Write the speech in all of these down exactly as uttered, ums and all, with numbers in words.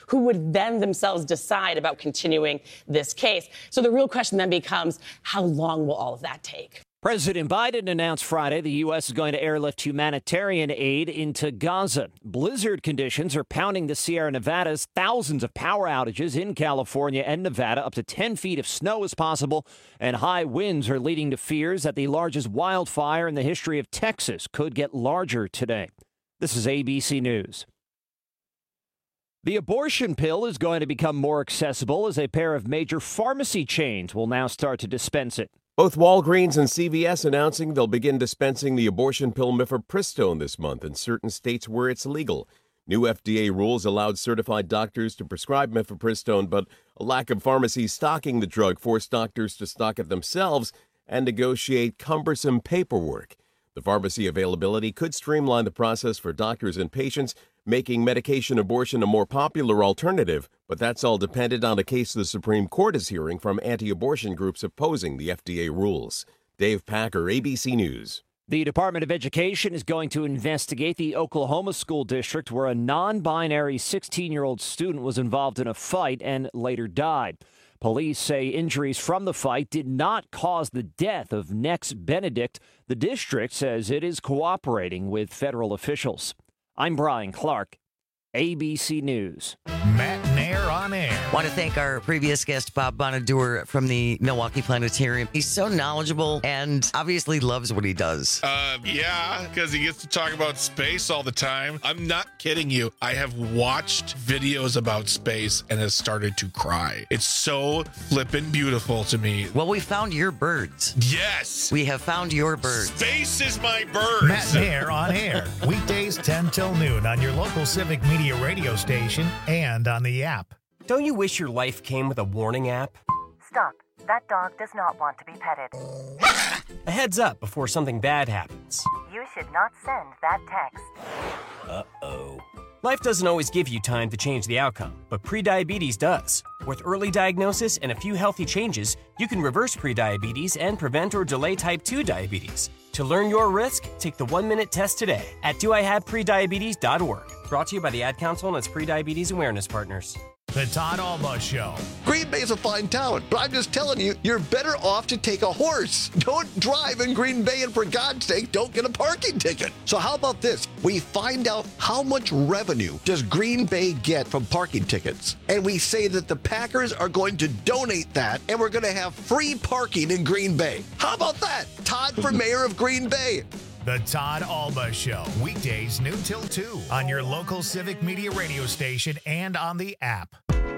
who would then themselves decide about continuing this case. So the real question then becomes, how long will all of that take? President Biden announced Friday the U S is going to airlift humanitarian aid into Gaza. Blizzard conditions are pounding the Sierra Nevadas. Thousands of power outages in California and Nevada. Up to ten feet of snow is possible, and high winds are leading to fears that the largest wildfire in the history of Texas could get larger today. This is A B C News. The abortion pill is going to become more accessible as a pair of major pharmacy chains will now start to dispense it. Both Walgreens and C V S announcing they'll begin dispensing the abortion pill mifepristone this month in certain states where it's legal. New F D A rules allowed certified doctors to prescribe mifepristone, but a lack of pharmacies stocking the drug forced doctors to stock it themselves and negotiate cumbersome paperwork. The pharmacy availability could streamline the process for doctors and patients, making medication abortion a more popular alternative, but that's all dependent on a case the Supreme Court is hearing from anti-abortion groups opposing the F D A rules. Dave Packer, A B C News. The Department of Education is going to investigate the Oklahoma school district where a non-binary sixteen-year-old student was involved in a fight and later died. Police say injuries from the fight did not cause the death of Nex Benedict. The district says it is cooperating with federal officials. I'm Brian Clark, A B C News. Matt Nair on air. Want to thank our previous guest, Bob Bonadur from the Milwaukee Planetarium. He's so knowledgeable and obviously loves what he does. Uh, yeah, because he gets to talk about space all the time. I'm not kidding you. I have watched videos about space and have started to cry. It's so flippin' beautiful to me. Well, we found your birds. Yes. We have found your birds. Space is my birds. Matt Nair on air. Weekdays ten till noon on your local Civic Media radio station and on the app. Don't you wish your life came with a warning app? Stop. That dog does not want to be petted. A heads up before something bad happens. You should not send that text. Uh-oh. Life doesn't always give you time to change the outcome, but prediabetes does. With early diagnosis and a few healthy changes, you can reverse prediabetes and prevent or delay type two diabetes. To learn your risk, take the one-minute test today at do I have prediabetes dot org. Brought to you by the Ad Council and its prediabetes awareness partners. The Todd Alba Show. Green Bay's a fine town, but I'm just telling you, you're better off to take a horse. Don't drive in Green Bay, and for God's sake, don't get a parking ticket. So how about this? We find out how much revenue does Green Bay get from parking tickets, and we say that the Packers are going to donate that, and we're going to have free parking in Green Bay. How about that? Todd for mayor of Green Bay. The Todd Alba Show. Weekdays noon till two on your local Civic Media radio station and on the app.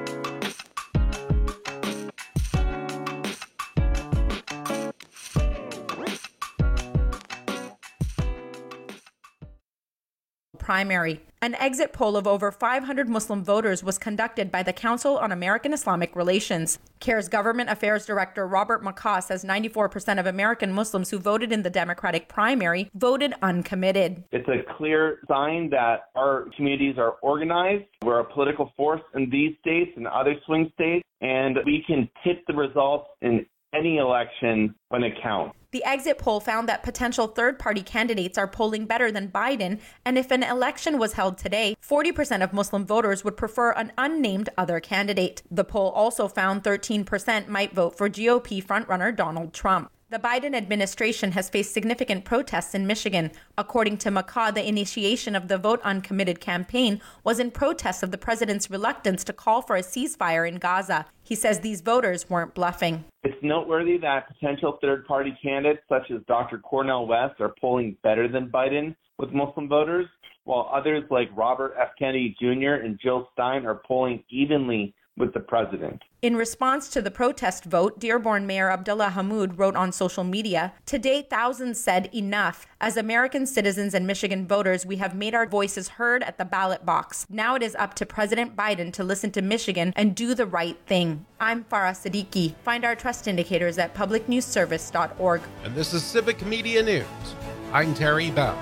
Primary. An exit poll of over five hundred Muslim voters was conducted by the Council on American Islamic Relations. CARE's Government Affairs Director Robert McCaw says ninety-four percent of American Muslims who voted in the Democratic primary voted uncommitted. It's a clear sign that our communities are organized. We're a political force in these states and other swing states, and we can tip the results in any election when it counts. The exit poll found that potential third-party candidates are polling better than Biden, and if an election was held today, forty percent of Muslim voters would prefer an unnamed other candidate. The poll also found thirteen percent might vote for G O P frontrunner Donald Trump. The Biden administration has faced significant protests in Michigan. According to McCaw, the initiation of the Vote Uncommitted campaign was in protest of the president's reluctance to call for a ceasefire in Gaza. He says these voters weren't bluffing. It's noteworthy that potential third-party candidates such as Doctor Cornel West are polling better than Biden with Muslim voters, while others like Robert F. Kennedy Junior and Jill Stein are polling evenly with the president. In response to the protest vote, Dearborn Mayor Abdullah Hammoud wrote on social media, "Today, thousands said enough. As American citizens and Michigan voters, we have made our voices heard at the ballot box. Now it is up to President Biden to listen to Michigan and do the right thing." I'm Farah Siddiqui. Find our trust indicators at public news service dot org. And this is Civic Media News. I'm Terry Bell.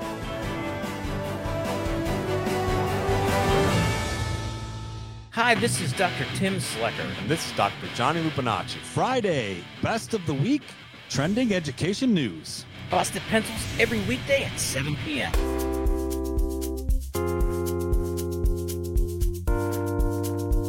Hi, this is Doctor Tim Slecker. And this is Doctor Johnny Lupinacci. Friday, best of the week, trending education news. Busted Pencils every weekday at seven p.m.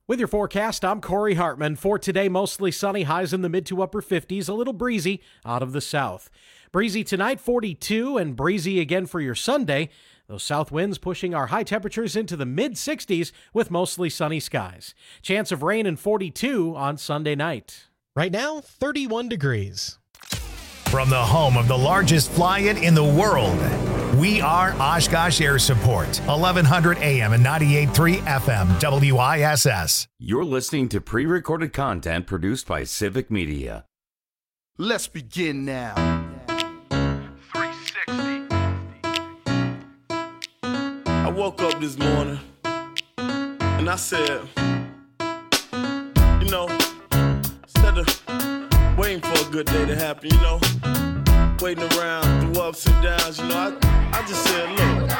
With your forecast, I'm Corey Hartman. For today, mostly sunny, highs in the mid to upper fifties, a little breezy out of the south. Breezy tonight, forty-two, and breezy again for your Sunday. Those south winds pushing our high temperatures into the mid sixties with mostly sunny skies. Chance of rain and forty-two on Sunday night. Right now, thirty-one degrees. From the home of the largest fly-in in the world, we are Oshkosh Air Support, eleven hundred A M and ninety-eight point three F M, W I S S. You're listening to pre-recorded content produced by Civic Media. Let's begin now. three sixty. I woke up this morning and I said, you know, instead of waiting for a good day to happen, you know, waiting around through ups and downs, you know, I, I just said, look.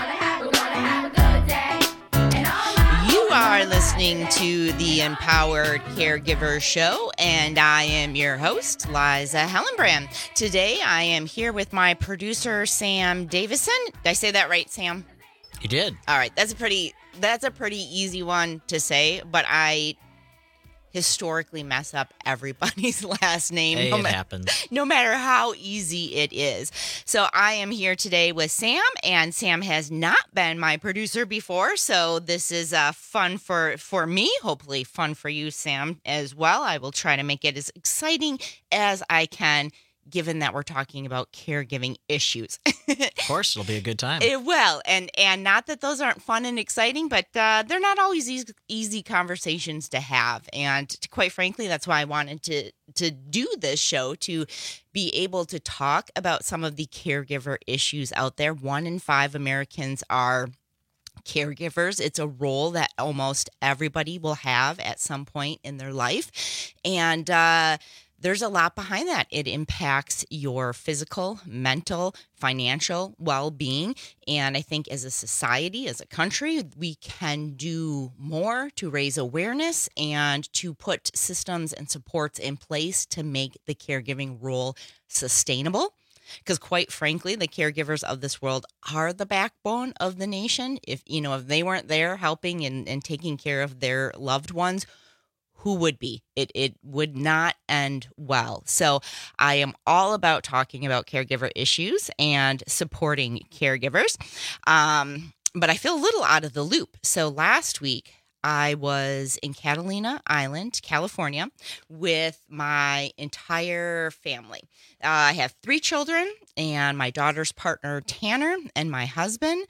You are listening to the Empowered Caregiver Show, and I am your host, Liza Hellenbrand. Today, I am here with my producer, Sam Davison. Did I say that right, Sam? You did. All right, that's a pretty that's a pretty easy one to say, but I historically mess up everybody's last name. Hey, no it ma- happens. No matter how easy it is. So I am here today with Sam, and Sam has not been my producer before, so this is uh, fun for, for me, hopefully fun for you, Sam, as well. I will try to make it as exciting as I can, given that we're talking about caregiving issues. Of course, it'll be a good time. It will, and and not that those aren't fun and exciting, but uh, they're not always easy, easy conversations to have. And quite frankly, that's why I wanted to to do this show, to be able to talk about some of the caregiver issues out there. One in five Americans are caregivers. It's a role that almost everybody will have at some point in their life, and uh, there's a lot behind that. It impacts your physical, mental, financial well-being. And I think as a society, as a country, we can do more to raise awareness and to put systems and supports in place to make the caregiving role sustainable. Because quite frankly, the caregivers of this world are the backbone of the nation. If, you know, if they weren't there helping and, and taking care of their loved ones, who would be? It it would not end well. So I am all about talking about caregiver issues and supporting caregivers. Um, but I feel a little out of the loop. So last week, I was in Catalina Island, California, with my entire family. Uh, I have three children and my daughter's partner, Tanner, and my husband.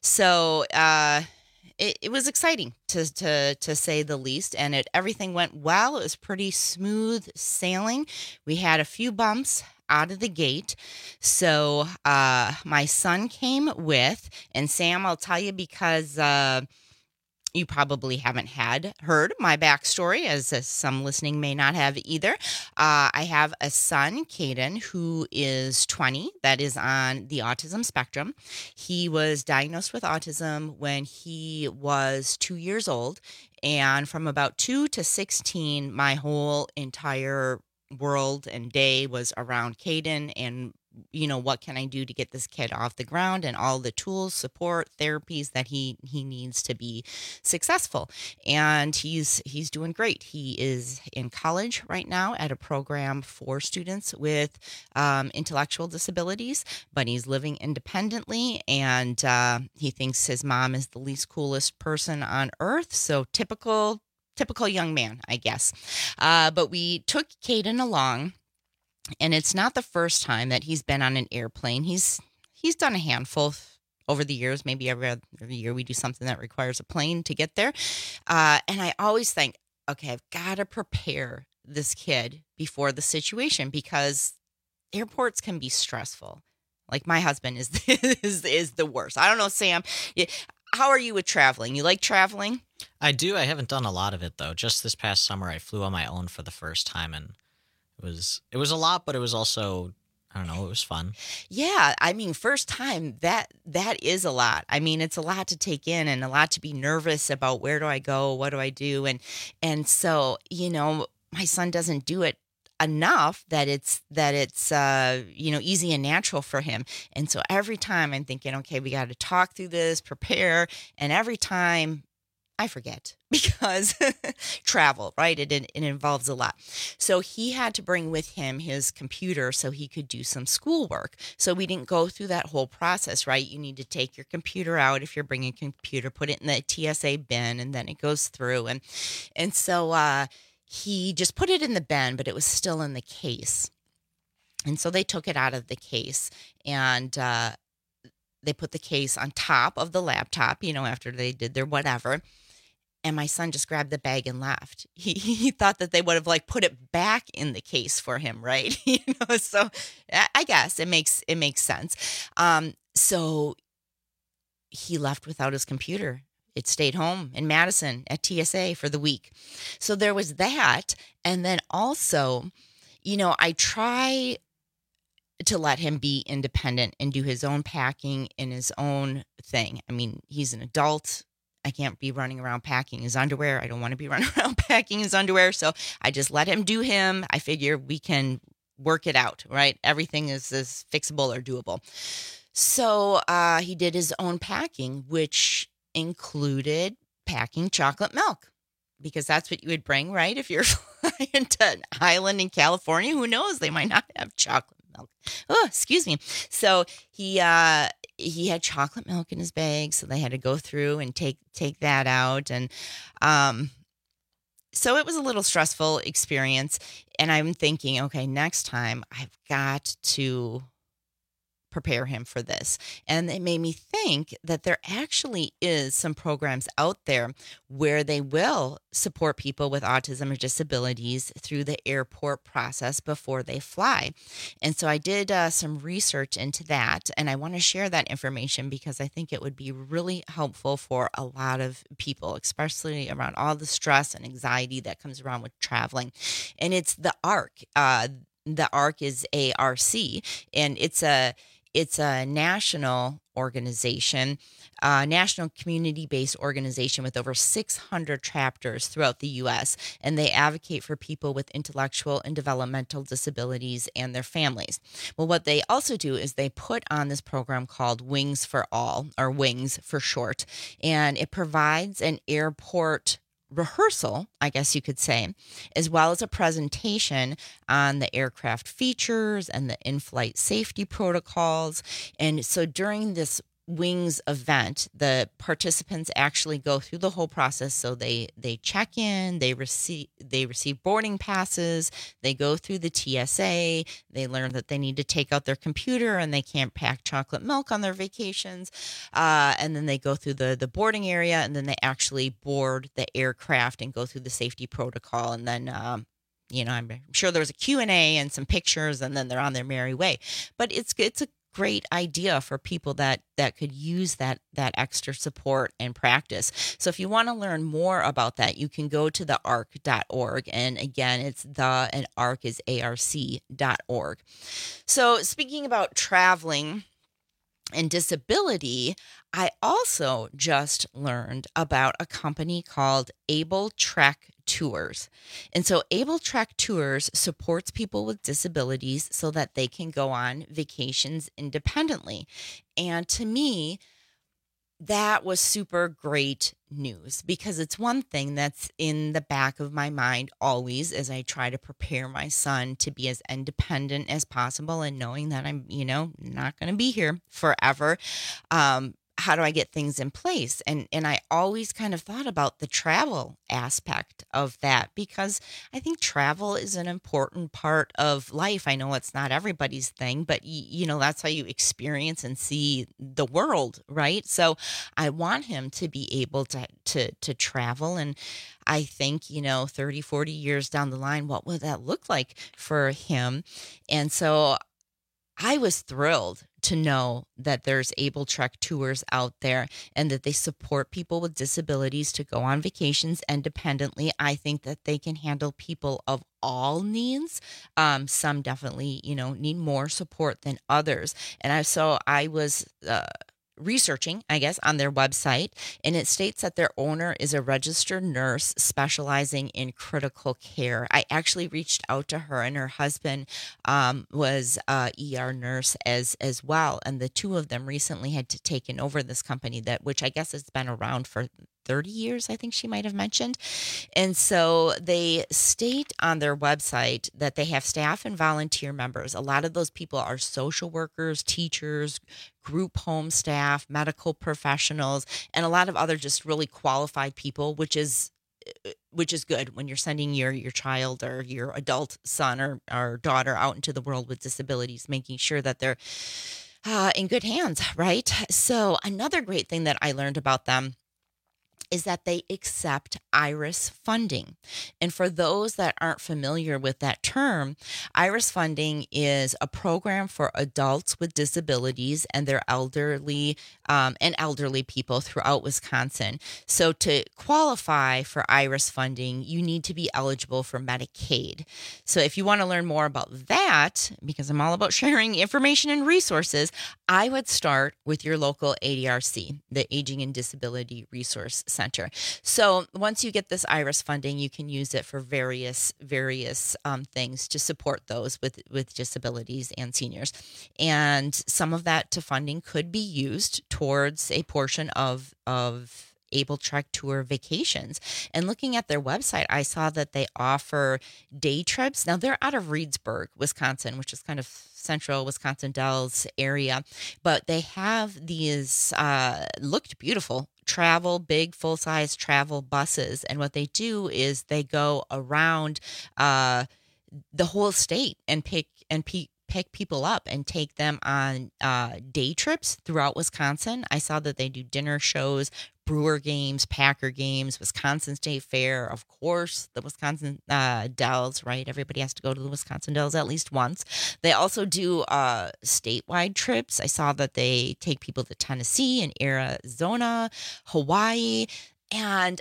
So, uh, It, it was exciting to, to to say the least, and it everything went well. It was pretty smooth sailing. We had a few bumps out of the gate. So uh, my son came with, and Sam, I'll tell you because uh, you probably haven't had heard my backstory, as uh, some listening may not have either. Uh, I have a son, Caden, who is twenty, that is on the autism spectrum. He was diagnosed with autism when he was two years old. And from about two to sixteen, my whole entire world and day was around Caden and, you know, what can I do to get this kid off the ground and all the tools, support, therapies that he he needs to be successful. And he's he's doing great. He is in college right now at a program for students with um, intellectual disabilities, but he's living independently, and uh, he thinks his mom is the least coolest person on earth. So typical, typical young man, I guess. Uh, but we took Caden along. And it's not the first time that he's been on an airplane. He's he's done a handful over the years. Maybe every other year we do something that requires a plane to get there. Uh, and I always think, okay, I've got to prepare this kid before the situation, because airports can be stressful. Like my husband is is, is the worst. I don't know, Sam. How are you with traveling? You like traveling? I do. I haven't done a lot of it, though. Just this past summer, I flew on my own for the first time, and It was it was a lot, but it was also, I don't know, it was fun. Yeah, I mean, first time, that that is a lot. I mean, it's a lot to take in and a lot to be nervous about. Where do I go? What do I do? And and so, you know, my son doesn't do it enough that it's that it's uh, you know, easy and natural for him. And so every time I'm thinking, okay, we got to talk through this, prepare, and every time I forget because travel, right? It, it involves a lot. So he had to bring with him his computer so he could do some schoolwork. So we didn't go through that whole process, right? You need to take your computer out if you're bringing a computer, put it in the T S A bin, and then it goes through. And, and so uh, he just put it in the bin, but it was still in the case. And so they took it out of the case and uh, they put the case on top of the laptop, you know, after they did their whatever. And my son just grabbed the bag and left. He he thought that they would have like put it back in the case for him, right? you know, so I guess it makes it makes sense. Um, so he left without his computer. It stayed home in Madison at T S A for the week. So there was that, and then also, you know, I try to let him be independent and do his own packing and his own thing. I mean, he's an adult. I can't be running around packing his underwear. I don't want to be running around packing his underwear. So I just let him do him. I figure we can work it out, right? Everything is, is fixable or doable. So uh, he did his own packing, which included packing chocolate milk, because that's what you would bring, right? If you're flying to an island in California, who knows? They might not have chocolate milk. Oh, excuse me. So he, uh, he had chocolate milk in his bag, so they had to go through and take take that out. And um, so it was a little stressful experience. And I'm thinking, okay, next time I've got to prepare him for this. And it made me think that there actually is some programs out there where they will support people with autism or disabilities through the airport process before they fly. And so I did uh, some research into that, and I want to share that information because I think it would be really helpful for a lot of people, especially around all the stress and anxiety that comes around with traveling. And it's the A R C. Uh, the A R C is A R C, and it's a It's a national organization, a national community-based organization with over six hundred chapters throughout the U S, and they advocate for people with intellectual and developmental disabilities and their families. Well, what they also do is they put on this program called Wings for All, or WINGS for short, and it provides an airport rehearsal, I guess you could say, as well as a presentation on the aircraft features and the in-flight safety protocols. And so during this WINGS event, the participants actually go through the whole process. So they they check in, they receive they receive boarding passes, they go through the T S A, they learn that they need to take out their computer and they can't pack chocolate milk on their vacations, uh, and then they go through the the boarding area, and then they actually board the aircraft and go through the safety protocol, and then um, you know, I'm sure there was a Q and A and some pictures, and then they're on their merry way. But it's it's a great idea for people that that could use that that extra support and practice. So if you want to learn more about that, you can go to the arc dot org, and again, it's the and ARC is A R C dot org. So speaking about traveling and disability, I also just learned about a company called Able Trek Tours. And so Able Trek Tours supports people with disabilities so that they can go on vacations independently. And to me, that was super great news, because it's one thing that's in the back of my mind always as I try to prepare my son to be as independent as possible, and knowing that I'm, you know, not going to be here forever. Um, how do I get things in place? And and I always kind of thought about the travel aspect of that, because I think travel is an important part of life. I know it's not everybody's thing, but y- you know, that's how you experience and see the world, right? So I want him to be able to to to travel. And I think, you know, thirty, forty years down the line, what would that look like for him? And so I was thrilled to know that there's Able Trek Tours out there, and that they support people with disabilities to go on vacations independently. I think that they can handle people of all needs. Um, some definitely, you know, need more support than others. And I, so I was, uh, researching, I guess, on their website, and it states that their owner is a registered nurse specializing in critical care. I actually reached out to her, and her husband um, was a E R nurse as as well, and the two of them recently had to taken over this company that, which I guess has been around for thirty years, I think she might have mentioned. And so they state on their website that they have staff and volunteer members. A lot of those people are social workers, teachers, group home staff, medical professionals, and a lot of other just really qualified people, which is which is good when you're sending your your child or your adult son or, or daughter out into the world with disabilities, making sure that they're uh, in good hands, right? So another great thing that I learned about them is that they accept IRIS funding. And for those that aren't familiar with that term, IRIS funding is a program for adults with disabilities and their elderly um, and elderly people throughout Wisconsin. So to qualify for IRIS funding, you need to be eligible for Medicaid. So if you want to learn more about that, because I'm all about sharing information and resources, I would start with your local A D R C, the Aging and Disability Resource Center. So once you get this IRIS funding, you can use it for various various um, things to support those with, with disabilities and seniors. And some of that to funding could be used towards a portion of of Able Trek Tour vacations. And looking at their website, I saw that they offer day trips. Now they're out of Reedsburg, Wisconsin, which is kind of central Wisconsin Dells area, but they have these uh, looked beautiful travel, big full-size travel buses. And what they do is they go around uh, the whole state and pick and pick pick people up and take them on uh, day trips throughout Wisconsin. I saw that they do dinner shows, Brewer games, Packer games, Wisconsin State Fair, of course, the Wisconsin uh, Dells, right? Everybody has to go to the Wisconsin Dells at least once. They also do uh, statewide trips. I saw that they take people to Tennessee and Arizona, Hawaii, and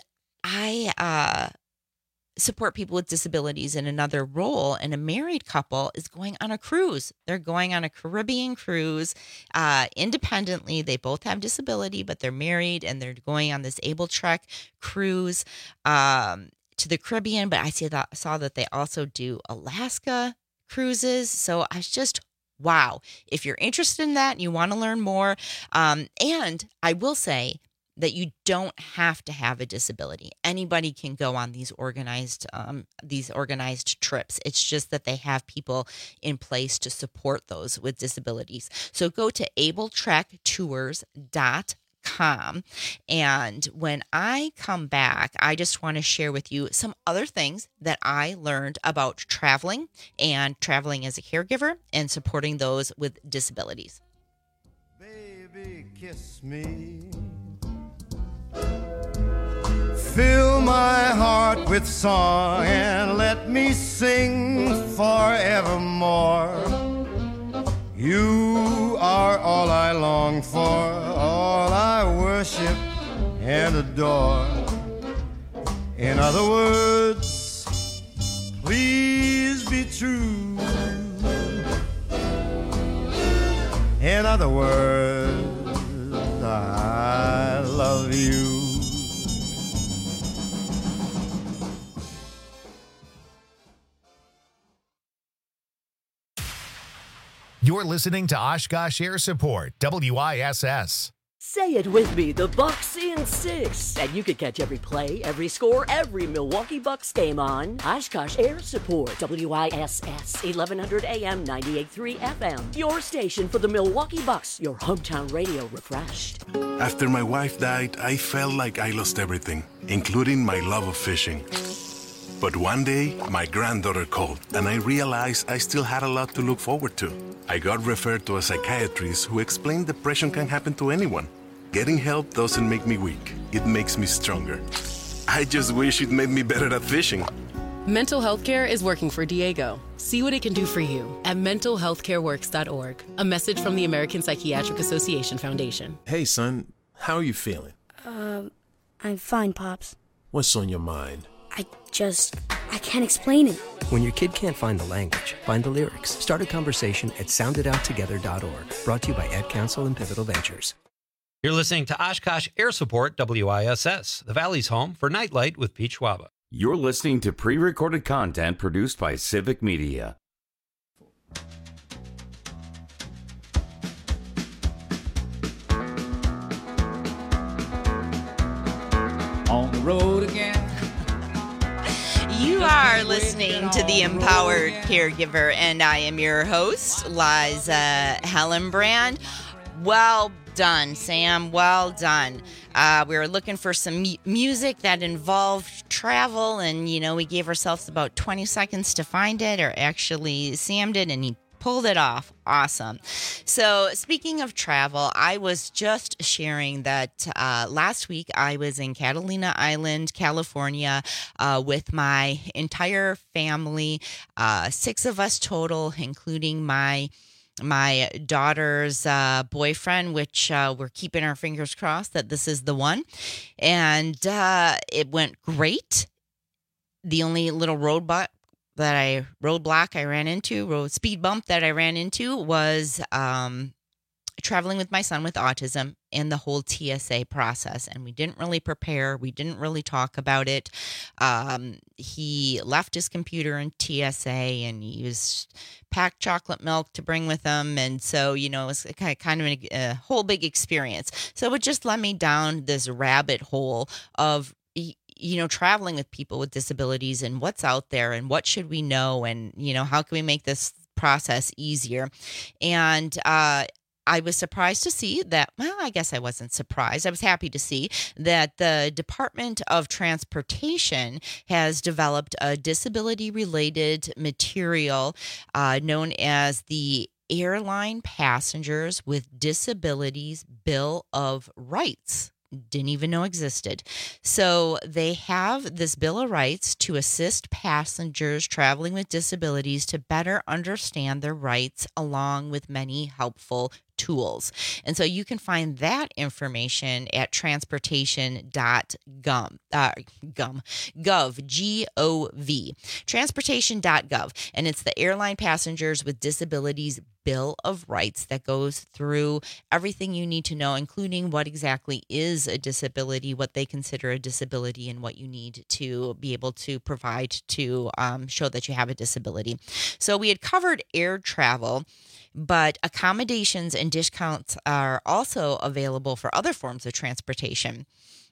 I uh, support people with disabilities in another role. And a married couple is going on a cruise. They're going on a Caribbean cruise uh, independently. They both have disability, but they're married and they're going on this Able Trek cruise um, to the Caribbean. But I see that, saw that they also do Alaska cruises. So I was just, wow. If you're interested in that and you want to learn more, um, and I will say, that you don't have to have a disability. Anybody can go on these organized um, these organized trips. It's just that they have people in place to support those with disabilities. So go to able trek tours dot com. And when I come back, I just want to share with you some other things that I learned about traveling and traveling as a caregiver and supporting those with disabilities. Baby, kiss me. Fill my heart with song and let me sing forevermore. You are all I long for, all I worship and adore. In other words, please be true. In other words, I love you. You're listening to Oshkosh Air Support, W I S S. Say it with me, the Bucks in six. And you can catch every play, every score, every Milwaukee Bucks game on Oshkosh Air Support, W I S S, eleven hundred A M, ninety-eight point three F M. Your station for the Milwaukee Bucks, your hometown radio refreshed. After my wife died, I felt like I lost everything, including my love of fishing. But one day, my granddaughter called, and I realized I still had a lot to look forward to. I got referred to a psychiatrist who explained depression can happen to anyone. Getting help doesn't make me weak. It makes me stronger. I just wish it made me better at fishing. Mental health care is working for Diego. See what it can do for you at mental health care works dot org. A message from the American Psychiatric Association Foundation. Hey, son. How are you feeling? Um, uh, I'm fine, Pops. What's on your mind? I just, I can't explain it. When your kid can't find the language, find the lyrics. Start a conversation at sound it out together dot org. Brought to you by Ad Council and Pivotal Ventures. You're listening to Oshkosh Air Support, W I S S, the Valley's home for Nightlight with Pete Schwaba. You're listening to pre-recorded content produced by Civic Media. on the road again. You are listening to The Empowered Caregiver, and I am your host, Liza Hellenbrand. Well done, Sam. Well done. Uh, we were looking for some mu- music that involved travel, and, you know, we gave ourselves about twenty seconds to find it, or actually Sam did, and he pulled it off. Awesome. So speaking of travel, I was just sharing that uh, last week I was in Catalina Island, California, uh, with my entire family, uh, six of us total, including my my daughter's uh, boyfriend, which uh, we're keeping our fingers crossed that this is the one. And uh, it went great. The only little roadblock that I roadblock I ran into, road speed bump that I ran into was um, traveling with my son with autism and the whole T S A process. And we didn't really prepare. We didn't really talk about it. Um, he left his computer in T S A and he was packed chocolate milk to bring with him. And so, you know, it was kind of a, a whole big experience. So it just led me down this rabbit hole of, you know, traveling with people with disabilities and what's out there and what should we know and, you know, how can we make this process easier? And uh, I was surprised to see that, well, I guess I wasn't surprised. I was happy to see that the Department of Transportation has developed a disability-related material uh, known as the Airline Passengers with Disabilities Bill of Rights. Didn't even know existed. So they have this Bill of Rights to assist passengers traveling with disabilities to better understand their rights, along with many helpful tools. And so you can find that information at transportation dot gov, uh, gum, gov, G O V, transportation dot gov. And it's the Airline Passengers with Disabilities Bill of Rights that goes through everything you need to know, including what exactly is a disability, what they consider a disability, and what you need to be able to provide to um, show that you have a disability. So we had covered air travel, but accommodations and discounts are also available for other forms of transportation.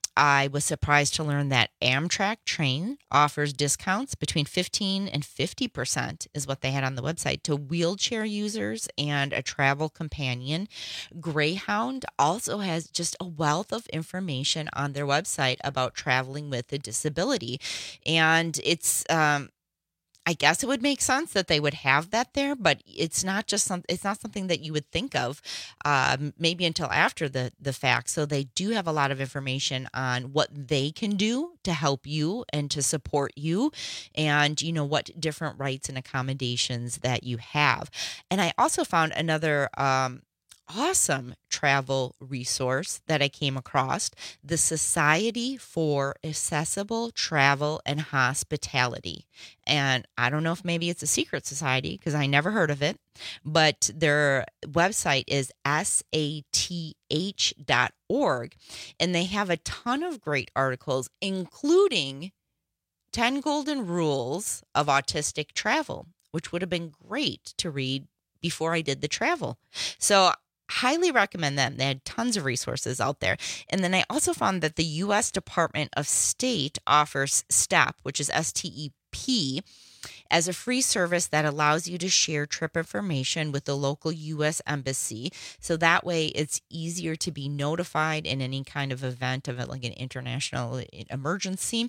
I was surprised to learn that Amtrak train offers discounts between fifteen and fifty percent is what they had on the website to wheelchair users and a travel companion. Greyhound also has just a wealth of information on their website about traveling with a disability. And it's, um, I guess it would make sense that they would have that there, but it's not just some, it's not something that you would think of uh, maybe until after the, the fact. So they do have a lot of information on what they can do to help you and to support you and, you know, what different rights and accommodations that you have. And I also found another um, awesome travel resource that I came across, the Society for Accessible Travel and Hospitality. And I don't know if maybe it's a secret society because I never heard of it, but their website is S A T H dot org. And they have a ton of great articles, including ten Golden Rules of Autistic Travel, which would have been great to read before I did the travel. So highly recommend them. They had tons of resources out there. And then I also found that the U S Department of State offers STEP, which is S T E P, as a free service that allows you to share trip information with the local U S Embassy. So that way it's easier to be notified in any kind of event of it, like an international emergency.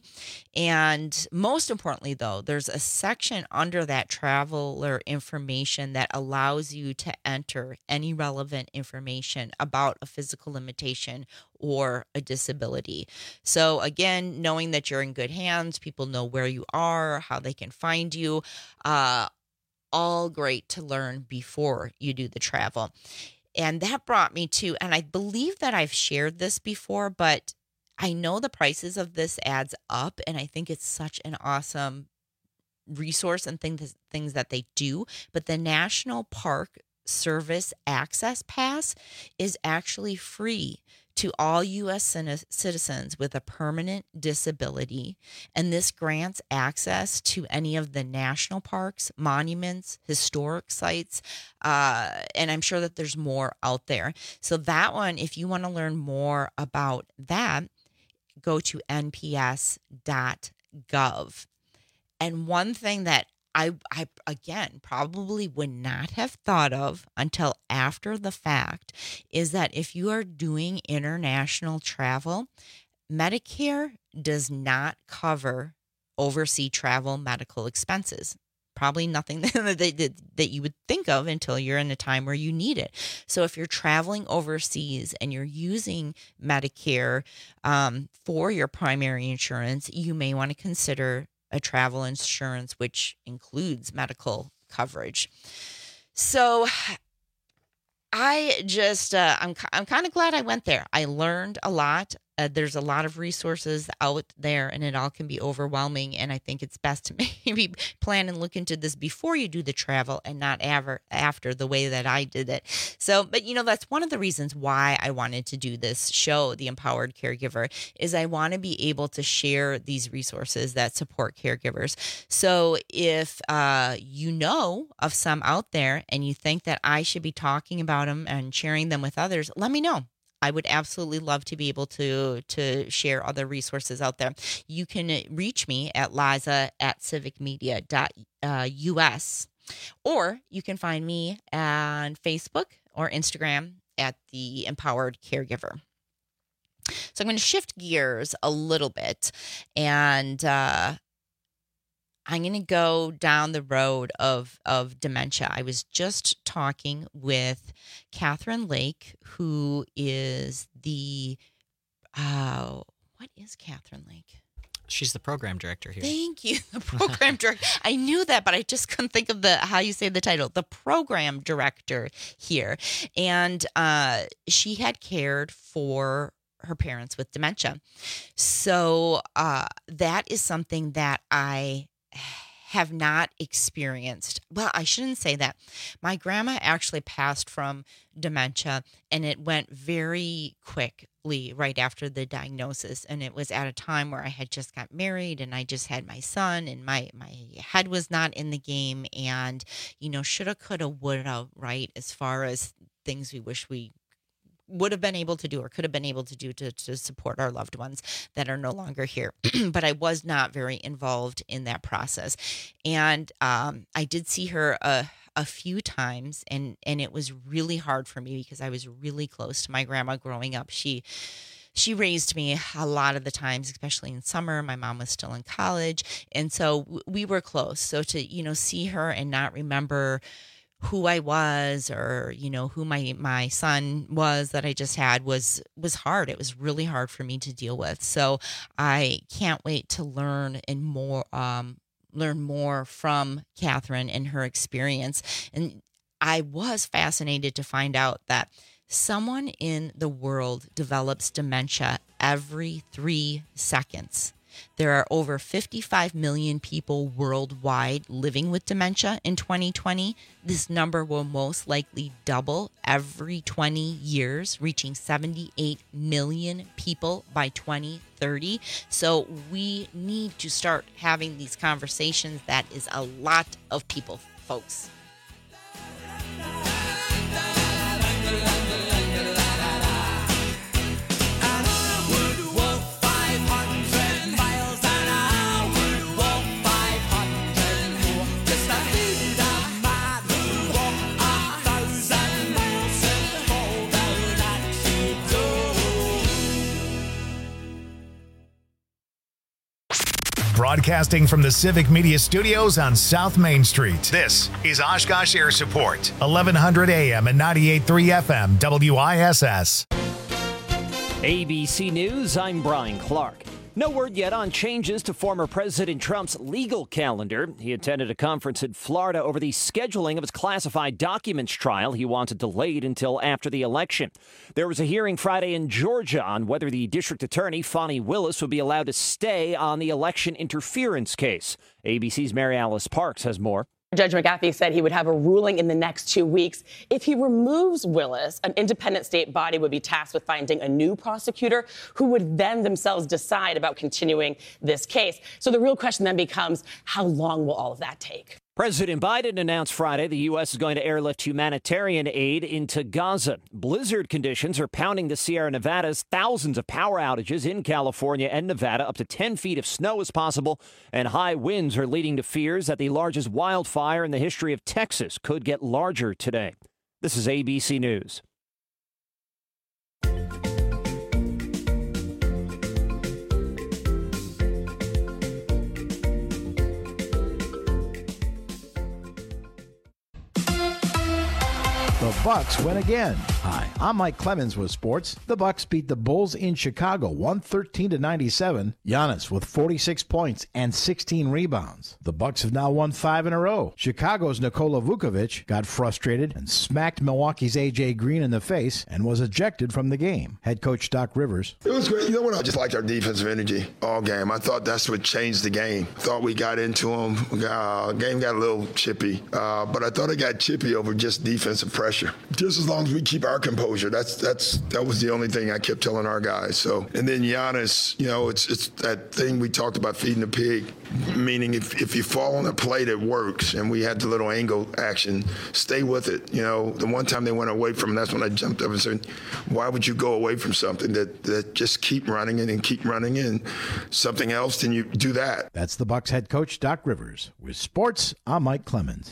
And most importantly, though, there's a section under that traveler information that allows you to enter any relevant information about a physical limitation or a disability. So again, knowing that you're in good hands, people know where you are, how they can find you, uh, all great to learn before you do the travel. And that brought me to, and I believe that I've shared this before, but I know the prices of this adds up, and I think it's such an awesome resource and things, things that they do. But the National Park Service Access Pass is actually free to all U S citizens with a permanent disability, and this grants access to any of the national parks, monuments, historic sites, uh, and I'm sure that there's more out there. So that one, if you want to learn more about that, go to N P S dot gov. And one thing that I, I, again, probably would not have thought of until after the fact is that if you are doing international travel, Medicare does not cover overseas travel medical expenses. Probably nothing that, that, that you would think of until you're in a time where you need it. So if you're traveling overseas and you're using Medicare um, for your primary insurance, you may want to consider a travel insurance, which includes medical coverage. So I just, uh, I'm, I'm kind of glad I went there. I learned a lot. Uh, there's a lot of resources out there, and it all can be overwhelming. And I think it's best to maybe plan and look into this before you do the travel and not ever after, the way that I did it. So, but you know, that's one of the reasons why I wanted to do this show, The Empowered Caregiver, is I want to be able to share these resources that support caregivers. So if uh, you know of some out there and you think that I should be talking about them and sharing them with others, let me know. I would absolutely love to be able to to share other resources out there. You can reach me at liza at civic media dot U S, or you can find me on Facebook or Instagram at The Empowered Caregiver. So I'm going to shift gears a little bit, and uh, I'm going to go down the road of, of dementia. I was just talking with Catherine Lake, who is the, uh, what is Catherine Lake? She's the program director here. Thank you, the program director. I knew that, but I just couldn't think of the how you say the title. The program director here. And uh, she had cared for her parents with dementia. So uh, that is something that I have not experienced. Well, I shouldn't say that. My grandma actually passed from dementia, and it went very quickly right after the diagnosis. And it was at a time where I had just got married, and I just had my son, and my, my head was not in the game. And, you know, shoulda, coulda, woulda, right? As far as things we wish we would have been able to do or could have been able to do to, to support our loved ones that are no longer here. But I was not very involved in that process. And um, I did see her a, a few times, and, and it was really hard for me because I was really close to my grandma growing up. She She raised me a lot of the times, especially in summer. My mom was still in college. And so we were close. So to, you know, see her and not remember who I was, or, you know, who my, my son was that I just had was, was hard. It was really hard for me to deal with. So I can't wait to learn and more, um, learn more from Catherine and her experience. And I was fascinated to find out that someone in the world develops dementia every three seconds. There are over fifty-five million people worldwide living with dementia in twenty twenty. This number will most likely double every twenty years, reaching seventy-eight million people by twenty thirty. So we need to start having these conversations. That is a lot of people, folks. Broadcasting from the Civic Media Studios on South Main Street, this is Oshkosh Air Support, eleven hundred A M and ninety-eight point three F M, W I S S. A B C News, I'm Brian Clark. No word yet on changes to former President Trump's legal calendar. He attended a conference in Florida over the scheduling of his classified documents trial he wanted delayed until after the election. There was a hearing Friday in Georgia on whether the district attorney, Fani Willis, would be allowed to stay on the election interference case. A B C's Mary Alice Parks has more. Judge McAfee said he would have a ruling in the next two weeks. If he removes Willis, an independent state body would be tasked with finding a new prosecutor who would then themselves decide about continuing this case. So the real question then becomes, how long will all of that take? President Biden announced Friday the U S is going to airlift humanitarian aid into Gaza. Blizzard conditions are pounding the Sierra Nevadas. Thousands of power outages in California and Nevada. Up to ten feet of snow is possible, and high winds are leading to fears that the largest wildfire in the history of Texas could get larger today. This is A B C News. The Bucks win again. Hi, I'm Mike Clemens with sports. The Bucks beat the Bulls in Chicago one thirteen to ninety-seven. Giannis with forty-six points and sixteen rebounds. The Bucks have now won five in a row. Chicago's Nikola Vukovic got frustrated and smacked Milwaukee's A J Green in the face and was ejected from the game. Head coach Doc Rivers. It was great. You know what? I just liked our defensive energy all game. I thought that's what changed the game. Thought we got into them. Uh, game got a little chippy, uh, but I thought it got chippy over just defensive pressure. Just as long as we keep our composure, that's that's that was the only thing I kept telling our guys. So, and then Giannis, you know, it's it's that thing we talked about, feeding the pig, meaning if if you fall on a play that works, and we had the little angle action, stay with it. You know, the one time they went away from, that's when I jumped up and said, why would you go away from something that that just keep running it and keep running it, and something else, then you do that. That's the Bucks head coach Doc Rivers. With sports, I'm Mike Clemens.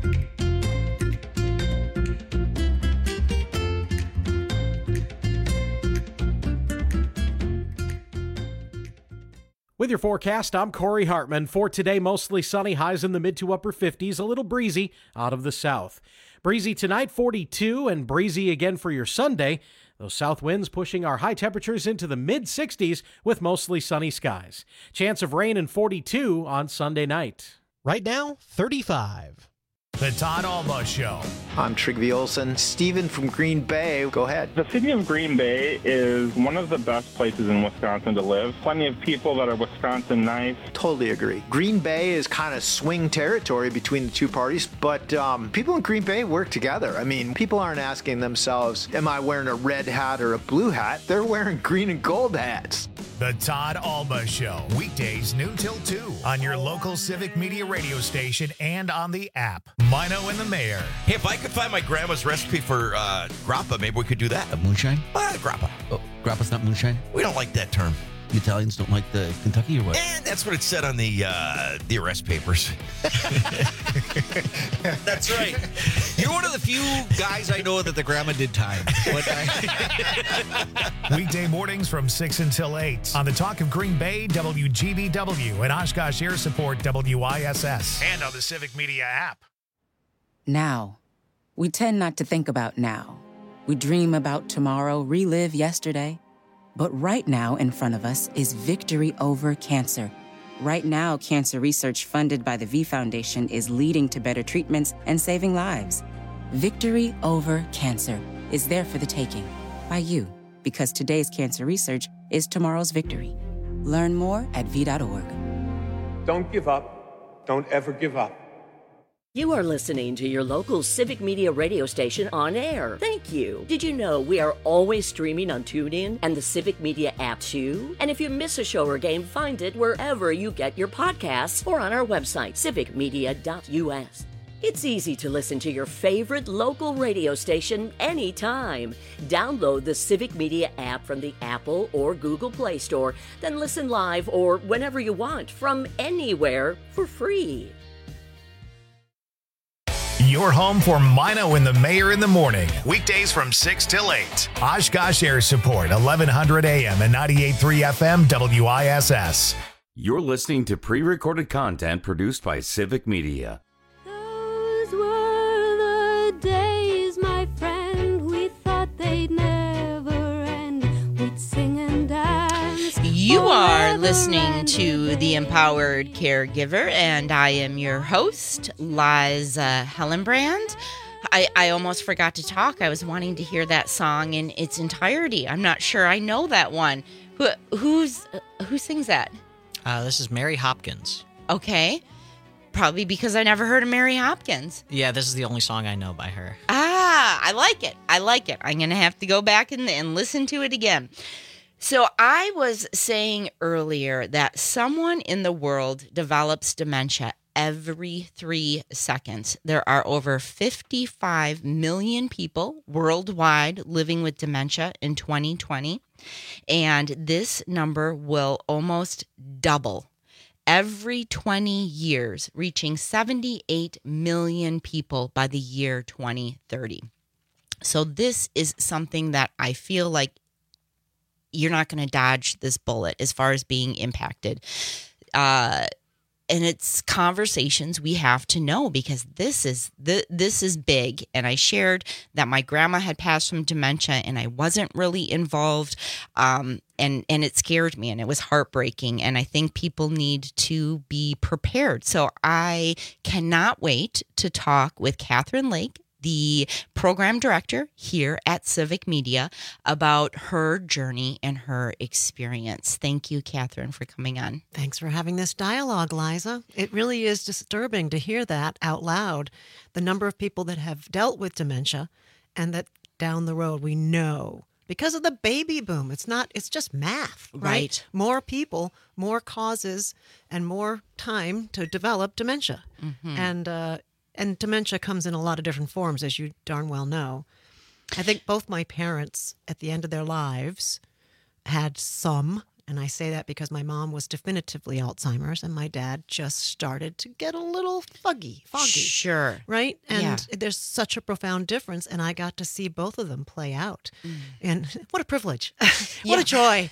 With your forecast, I'm Corey Hartman. For today, mostly sunny, highs in the mid to upper fifties, a little breezy out of the south. Breezy tonight, forty-two, and breezy again for your Sunday. Those south winds pushing our high temperatures into the mid sixties with mostly sunny skies. Chance of rain in forty-two on Sunday night. Right now, thirty-five. The Todd Alba Show. I'm Trygve Olsen. Steven from Green Bay. Go ahead. The city of Green Bay is one of the best places in Wisconsin to live. Plenty of people that are Wisconsin nice. Totally agree. Green Bay is kind of swing territory between the two parties, but um, people in Green Bay work together. I mean, people aren't asking themselves, am I wearing a red hat or a blue hat? They're wearing green and gold hats. The Todd Alba Show. Weekdays noon till two on your local Civic Media radio station and on the app. Mino and the Mayor. Hey, if I could find my grandma's recipe for uh, grappa, maybe we could do that. A moonshine? Uh, grappa. Oh, grappa's not moonshine? We don't like that term. The Italians don't like the Kentucky or what? And that's what it said on the uh, the arrest papers. That's right. You're one of the few guys I know that the grandma did time. But I... Weekday mornings from six until eight on the Talk of Green Bay, W G B W, and Oshkosh Air Support, W I S S, and on the Civic Media app. Now. We tend not to think about now. We dream about tomorrow, relive yesterday. But right now in front of us is victory over cancer. Right now, cancer research funded by the V Foundation is leading to better treatments and saving lives. Victory over cancer is there for the taking by you, because today's cancer research is tomorrow's victory. Learn more at v dot org. Don't give up. Don't ever give up. You are listening to your local Civic Media radio station on air. Thank you. Did you know we are always streaming on TuneIn and the Civic Media app too? And if you miss a show or game, find it wherever you get your podcasts or on our website, civic media dot u s. It's easy to listen to your favorite local radio station anytime. Download the Civic Media app from the Apple or Google Play Store, then listen live or whenever you want from anywhere for free. Your home for Mino and the Mayor in the morning. Weekdays from six till eight. Oshkosh Air Support, eleven hundred A M and ninety-eight point three F M W I S S. You're listening to pre-recorded content produced by Civic Media. Those were the days, my friend, we thought they'd never end. We'd sing and dance. You are listening to The Empowered Caregiver, and I am your host, Liza Hellenbrand. I, I almost forgot to talk. I was wanting to hear that song in its entirety. I'm not sure I know that one. Who who's uh, who sings that? Uh, this is Mary Hopkins. Okay. Probably because I never heard of Mary Hopkins. Yeah, this is the only song I know by her. Ah, I like it. I like it. I'm going to have to go back and, and listen to it again. So I was saying earlier that someone in the world develops dementia every three seconds. There are over fifty-five million people worldwide living with dementia in twenty twenty, and this number will almost double every twenty years, reaching seventy-eight million people by the year twenty thirty. So this is something that I feel like you're not going to dodge this bullet as far as being impacted. Uh, and it's conversations we have to know, because this is the, this is big. And I shared that my grandma had passed from dementia and I wasn't really involved. Um, and, and it scared me and it was heartbreaking. And I think people need to be prepared. So I cannot wait to talk with Catherine Lake, the program director here at Civic Media, about her journey and her experience. Thank you, Catherine, for coming on. Thanks for having this dialogue, Liza. It really is disturbing to hear that out loud, the number of people that have dealt with dementia, and that down the road we know, because of the baby boom, it's not, it's just math, right? Right. More people, more causes, and more time to develop dementia. Mhm. And, uh, And dementia comes in a lot of different forms, as you darn well know. I think both my parents, at the end of their lives, had some, and I say that because my mom was definitively Alzheimer's, and my dad just started to get a little foggy, foggy. Sure. Right? And Yeah. there's such a profound difference, and I got to see both of them play out. Mm. And what a privilege. What Yeah. a joy.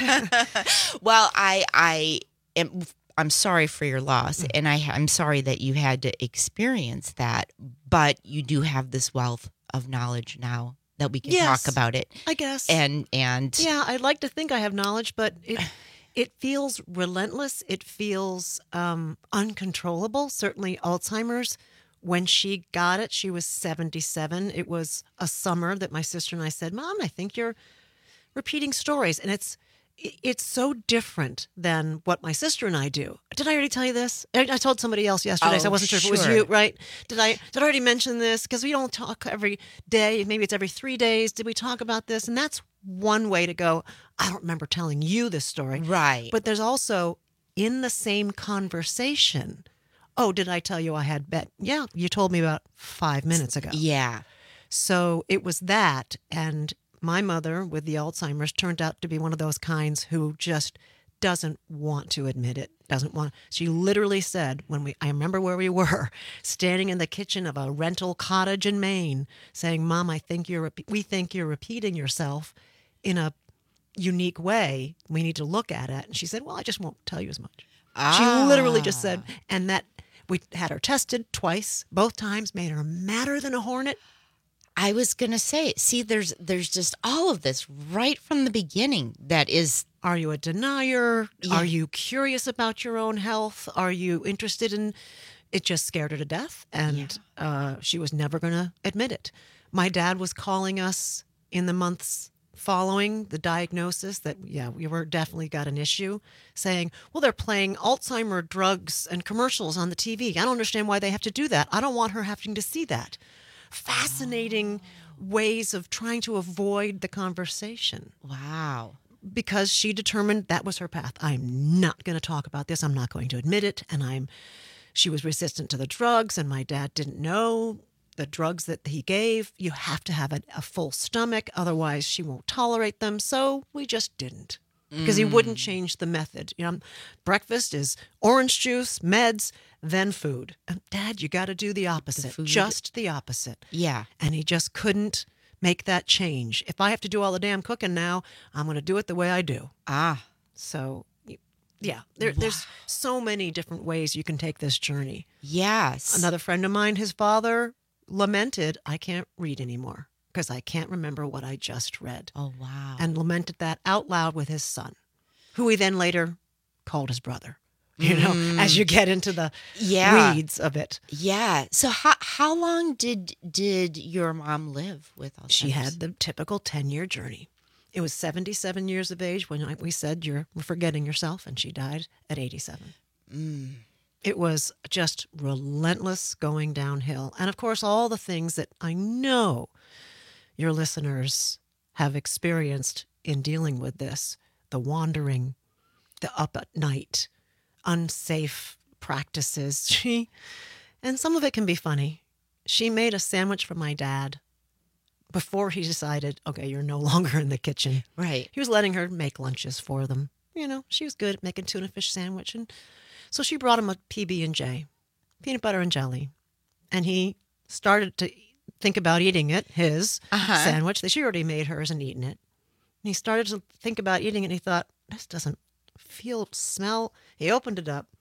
Well, I I am I'm sorry for your loss, and I I'm sorry that you had to experience that, but you do have this wealth of knowledge now that we can Yes, talk about it. I guess. And and Yeah, I'd like to think I have knowledge, but it it feels relentless. It feels um, uncontrollable. Certainly Alzheimer's. When she got it, she was seventy-seven. It was a summer that my sister and I said, "Mom, I think you're repeating stories." And it's it's so different than what my sister and I do. Did I already tell you this? I I told somebody else yesterday, so I Oh, wasn't sure if it was sure. you, right? Did I did I already mention this? Because we don't talk every day. Maybe it's every three days. Did we talk about this? And that's one way to go, I don't remember telling you this story. Right. But there's also, in the same conversation, oh, did I tell you I had bet? Yeah, you told me about five minutes ago. Yeah. So it was that. And my mother with the Alzheimer's turned out to be one of those kinds who just doesn't want to admit it, doesn't want. She literally said, when we, I remember where we were, standing in the kitchen of a rental cottage in Maine, saying, "Mom, I think you're, rep- we think you're repeating yourself in a unique way. We need to look at it." And she said, "Well, I just won't tell you as much." She literally just said, and that we had her tested twice, both times, made her madder than a hornet. I was going to say, see, there's there's just all of this right from the beginning that is. Are you a denier? Yeah. Are you curious about your own health? Are you interested in it? Just scared her to death, and uh, she was never going to admit it. My dad was calling us in the months following the diagnosis that, yeah, we were definitely got an issue, saying, well, they're playing Alzheimer drugs and commercials on the T V. I don't understand why they have to do that. I don't want her having to see that. Fascinating ways of trying to avoid the conversation. Wow. Because she determined that was her path. I'm not going to talk about this. I'm not going to admit it. And I'm, she was resistant to the drugs, and my dad didn't know the drugs that he gave. You have to have a, a full stomach, otherwise she won't tolerate them. So we just didn't, because he wouldn't change the method. You know, breakfast is orange juice, meds, then food. And Dad, you got to do the opposite, food. just the opposite. Yeah. And he just couldn't make that change. If I have to do all the damn cooking now, I'm going to do it the way I do. Ah. So, yeah, there, there's so many different ways you can take this journey. Yes. Another friend of mine, his father lamented, I can't read anymore because I can't remember what I just read. Oh, wow. And lamented that out loud with his son, who he then later called his brother. You know, Mm. as you get into the Yeah. weeds of it. Yeah. So how how long did did your mom live with Alzheimer's? She had the typical ten-year journey. It was seventy-seven years of age when I, we said, you're forgetting yourself, and she died at eighty-seven. Mm. It was just relentless going downhill. And, of course, all the things that I know your listeners have experienced in dealing with this, the wandering, the up at night, unsafe practices. She, and some of it can be funny. She made a sandwich for my dad before he decided, okay, you're no longer in the kitchen. Right. He was letting her make lunches for them. You know, she was good at making tuna fish sandwich. And so she brought him a P B and J, peanut butter and jelly. And he started to think about eating it, his Uh-huh. sandwich. She already made hers and eaten it. And he started to think about eating it, and he thought, this doesn't feel, smell. He opened it up.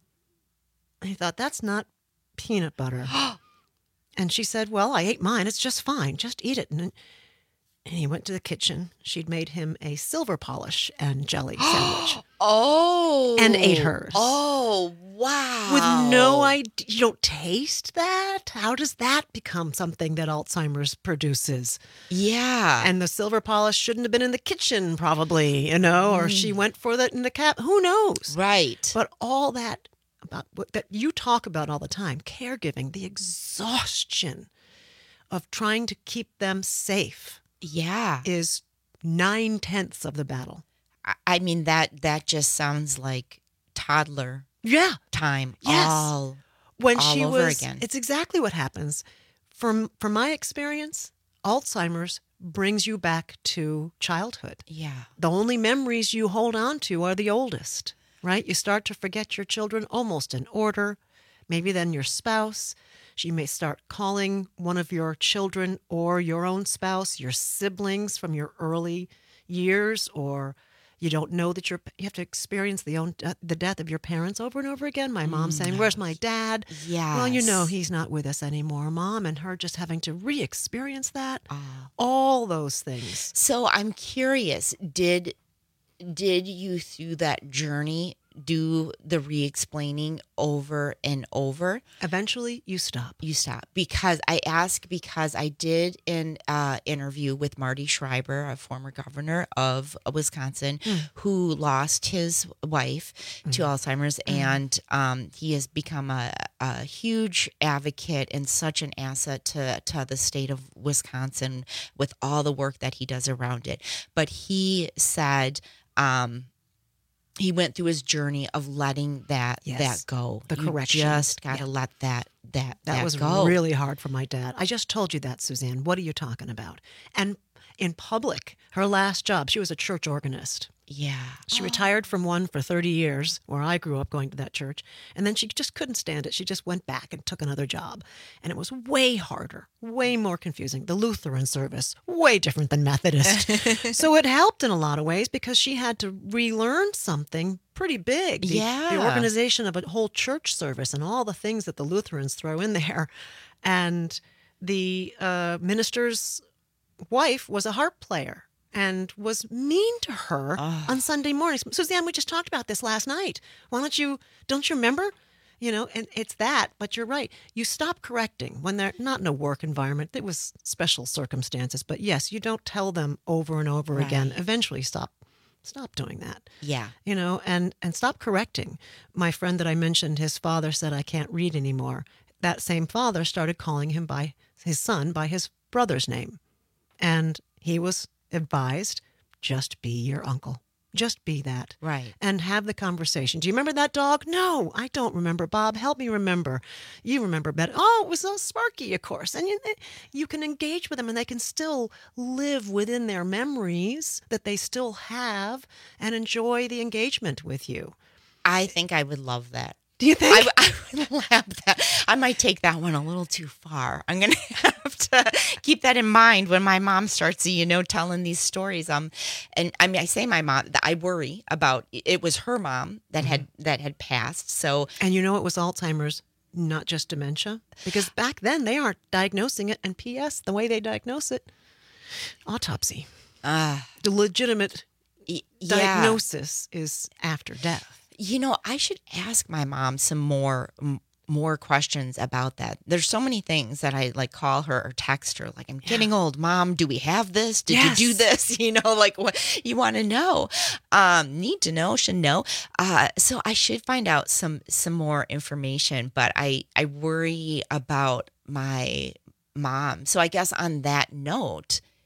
And he thought, that's not peanut butter. And she said, well, I ate mine. It's just fine. Just eat it. And, and he went to the kitchen. She'd made him a silver polish and jelly sandwich. Oh. And ate hers. Oh, wow. With no idea. You don't taste that? How does that become something that Alzheimer's produces? Yeah. And the silver polish shouldn't have been in the kitchen, probably, you know, or she went for that in the cap. Who knows? Right. But all that about what that you talk about all the time, caregiving, the exhaustion of trying to keep them safe. Yeah. Is nine tenths of the battle. I- I mean, that that just sounds like toddler Yeah. time Yes. all, when all she over was, again. It's exactly what happens. From from my experience, Alzheimer's brings you back to childhood. Yeah. The only memories you hold on to are the oldest, right? You start to forget your children almost in order. Maybe then your spouse. You may start calling one of your children or your own spouse, your siblings from your early years, or you don't know that you're, you have to experience the own the death of your parents over and over again. My mom saying, where's my dad? Yes. Well, you know, he's not with us anymore, Mom. And her just having to re-experience that. All those things. So I'm curious, did did you through that journey do the re-explaining over and over? Eventually you stop. You stop. Because I ask because I did an uh, interview with Marty Schreiber, a former governor of Wisconsin, Mm. who lost his wife to Alzheimer's, Mm. and um, he has become a, a huge advocate and such an asset to, to the state of Wisconsin with all the work that he does around it. But he said, um, he went through his journey of letting that Yes. that go. The You corrections. just got to Yeah. let that that That, that was go. really hard for my dad. I just told you that, Suzanne. What are you talking about? And in public, her last job, she was a church organist. Yeah. She retired from one for thirty years, where I grew up going to that church. And then she just couldn't stand it. She just went back and took another job. And it was way harder, way more confusing. The Lutheran service, way different than Methodist. So it helped in a lot of ways because she had to relearn something pretty big. The, Yeah. The organization of a whole church service and all the things that the Lutherans throw in there. And the uh, minister's wife was a harp player and was mean to her on Sunday mornings. Suzanne, we just talked about this last night. Why don't you, don't you remember? You know, and it's that, but you're right. You stop correcting when they're not in a work environment. It was special circumstances, but yes, you don't tell them over and over again. Right. Eventually stop, stop doing that. Yeah. You know, and, and stop correcting. My friend that I mentioned, his father said, I can't read anymore. That same father started calling him by his son, by his brother's name. And he was advised, just be your uncle. Just be that. Right. And have the conversation. Do you remember that dog? No, I don't remember. Bob, help me remember. You remember better. Oh, it was so Sparky, of course. And you, you can engage with them and they can still live within their memories that they still have and enjoy the engagement with you. I think I would love that. Do you think? I, I would love that. I might take that one a little too far. I'm going to have to keep that in mind when my mom starts, you know, telling these stories. Um, and I mean, I say my mom, I worry about, it was her mom that Mm-hmm. had, that had passed. So, And you know, it was Alzheimer's, not just dementia, because back then they aren't diagnosing it. And P S, the way they diagnose it, autopsy. uh, The legitimate yeah. diagnosis is after death. You know, I should ask my mom some more m- more questions about that. There's so many things that I like call her or text her, like, I'm getting old, Mom. Do we have this? Did Yes. you do this? You know, like what you want to know, um, need to know, should know. Uh, so I should find out some some more information. But I I worry about my mom. So I guess on that note,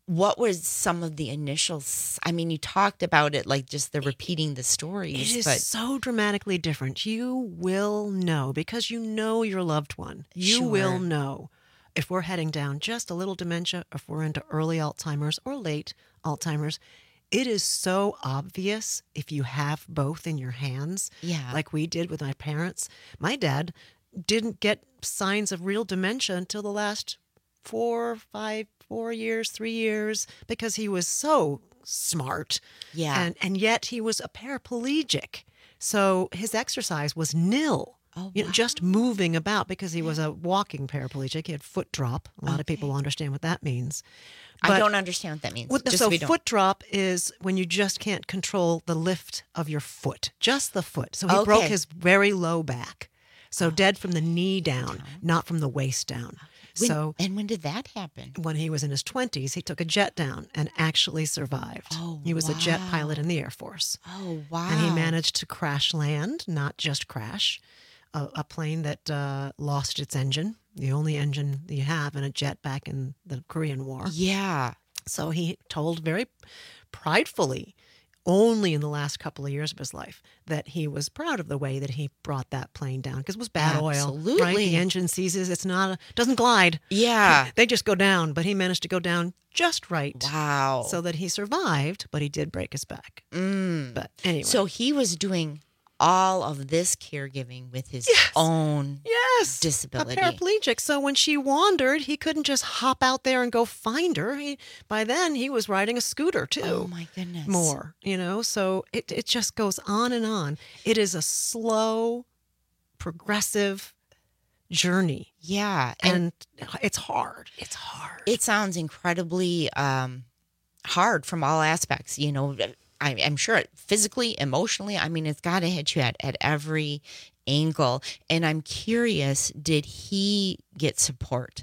what was some of the initials? I mean, you talked about it like just the repeating the stories. It is but so dramatically different. You will know because you know your loved one. You Sure. will know if we're heading down just a little dementia, if we're into early Alzheimer's or late Alzheimer's. It is so obvious if you have both in your hands, Yeah. like we did with my parents. My dad didn't get signs of real dementia until the last four, five, four years, three years, because he was so smart. Yeah. And and yet he was a paraplegic. So his exercise was nil. Oh, you know, just moving about because he was a walking paraplegic. He had foot drop. A lot of people will understand what that means. I But- don't understand what that means. What the- Just so we don't. foot drop is when you just can't control the lift of your foot, just the foot. So he broke Okay. his very low back. So dead from the knee down, not from the waist down. When- so and when did that happen? when he was in his twenties, he took a jet down and actually survived. Oh, he was a jet wow. pilot in the Air Force. Oh, wow. And he managed to crash land, not just crash, a, a plane that uh, lost its engine, the only engine you have in a jet back in the Korean War. Yeah. So he told very pridefully, only in the last couple of years of his life, that he was proud of the way that he brought that plane down because it was bad oil. Right? Absolutely. The engine seizes. It's not a, doesn't glide. Yeah. They just go down, but he managed to go down just right. Wow. So that he survived, but he did break his back. Mm. But anyway. So he was doing all of this caregiving with his own yes, disability. a paraplegic. So when she wandered, he couldn't just hop out there and go find her. He, by then, he was riding a scooter too. Oh my goodness. More, you know. So it it just goes on and on. It is a slow, progressive journey. Yeah, and, it's hard. It's hard. It sounds incredibly um, hard from all aspects. You know, I, I'm sure physically, emotionally. I mean, it's got to hit you at, at every angle. And I'm curious, did he get support